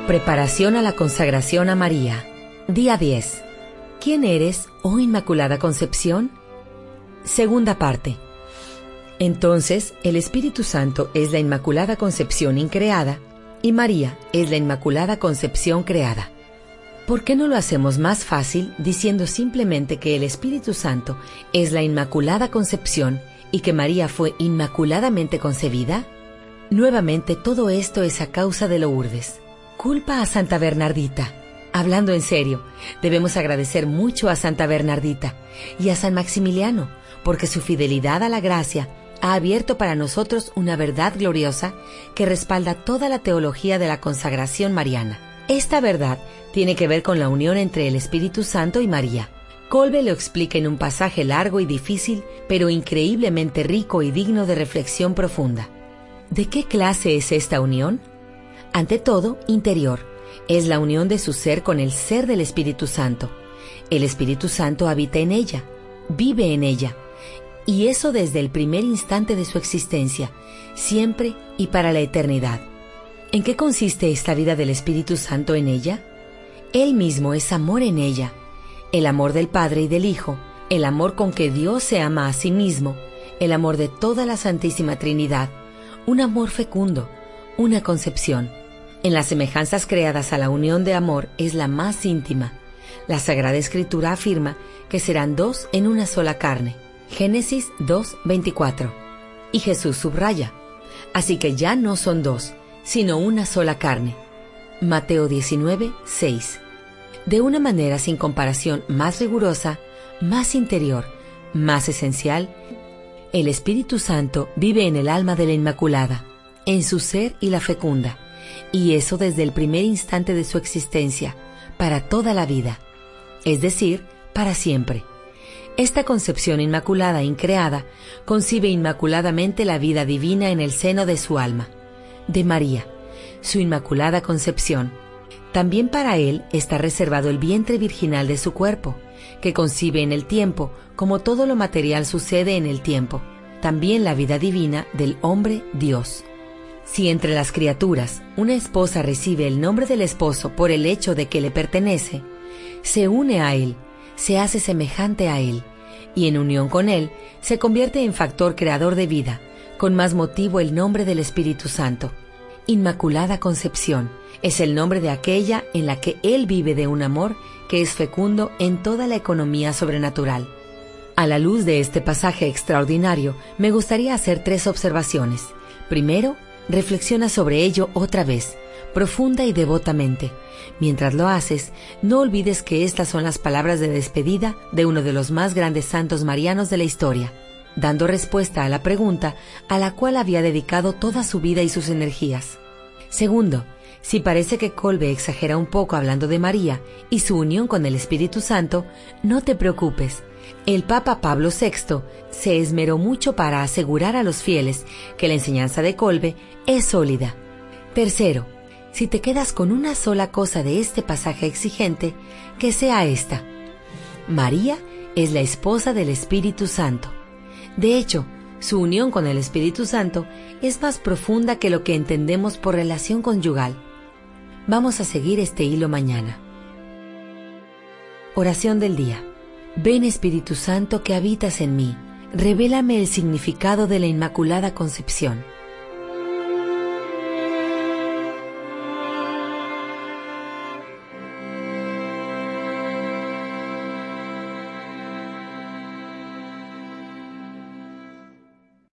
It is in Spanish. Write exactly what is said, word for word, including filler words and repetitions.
Preparación a la consagración a María. Día diez. ¿Quién eres, oh Inmaculada Concepción? Segunda parte. Entonces, el Espíritu Santo es la Inmaculada Concepción increada y María es la Inmaculada Concepción creada. ¿Por qué no lo hacemos más fácil diciendo simplemente que el Espíritu Santo es la Inmaculada Concepción y que María fue inmaculadamente concebida? Nuevamente, todo esto es a causa de Lourdes. Culpa a Santa Bernardita. Hablando en serio, debemos agradecer mucho a Santa Bernardita y a San Maximiliano, porque su fidelidad a la gracia ha abierto para nosotros una verdad gloriosa que respalda toda la teología de la consagración mariana. Esta verdad tiene que ver con la unión entre el Espíritu Santo y María. Kolbe lo explica en un pasaje largo y difícil, pero increíblemente rico y digno de reflexión profunda. ¿De qué clase es esta unión? Ante todo, interior. Es la unión de su ser con el ser del Espíritu Santo. El Espíritu Santo habita en ella, vive en ella, y eso desde el primer instante de su existencia, siempre y para la eternidad. ¿En qué consiste esta vida del Espíritu Santo en ella? Él mismo es amor en ella, el amor del Padre y del Hijo, el amor con que Dios se ama a sí mismo, el amor de toda la Santísima Trinidad, un amor fecundo, una concepción. En las semejanzas creadas a la unión de amor es la más íntima. La Sagrada Escritura afirma que serán dos en una sola carne. Génesis dos, veinticuatro. Y Jesús subraya: así que ya no son dos, sino una sola carne. Mateo diecinueve, seis. De una manera sin comparación más rigurosa, más interior, más esencial, el Espíritu Santo vive en el alma de la Inmaculada, en su ser y la fecunda, y eso desde el primer instante de su existencia, para toda la vida, es decir, para siempre. Esta concepción inmaculada increada concibe inmaculadamente la vida divina en el seno de su alma, de María, su Inmaculada Concepción. También para él está reservado el vientre virginal de su cuerpo, que concibe en el tiempo como todo lo material sucede en el tiempo, también la vida divina del hombre Dios. Si entre las criaturas una esposa recibe el nombre del esposo por el hecho de que le pertenece, se une a él, se hace semejante a él, y en unión con él se convierte en factor creador de vida, con más motivo el nombre del Espíritu Santo. Inmaculada Concepción es el nombre de aquella en la que él vive de un amor que es fecundo en toda la economía sobrenatural. A la luz de este pasaje extraordinario, me gustaría hacer tres observaciones. Primero, reflexiona sobre ello otra vez, profunda y devotamente. Mientras lo haces, no olvides que estas son las palabras de despedida de uno de los más grandes santos marianos de la historia, dando respuesta a la pregunta a la cual había dedicado toda su vida y sus energías. Segundo, si parece que Kolbe exagera un poco hablando de María y su unión con el Espíritu Santo, no te preocupes. El Papa Pablo sexto se esmeró mucho para asegurar a los fieles que la enseñanza de Kolbe es sólida. Tercero, si te quedas con una sola cosa de este pasaje exigente, que sea esta: María es la esposa del Espíritu Santo. De hecho, su unión con el Espíritu Santo es más profunda que lo que entendemos por relación conyugal. Vamos a seguir este hilo mañana. Oración del día. Ven, Espíritu Santo, que habitas en mí, revélame el significado de la Inmaculada Concepción.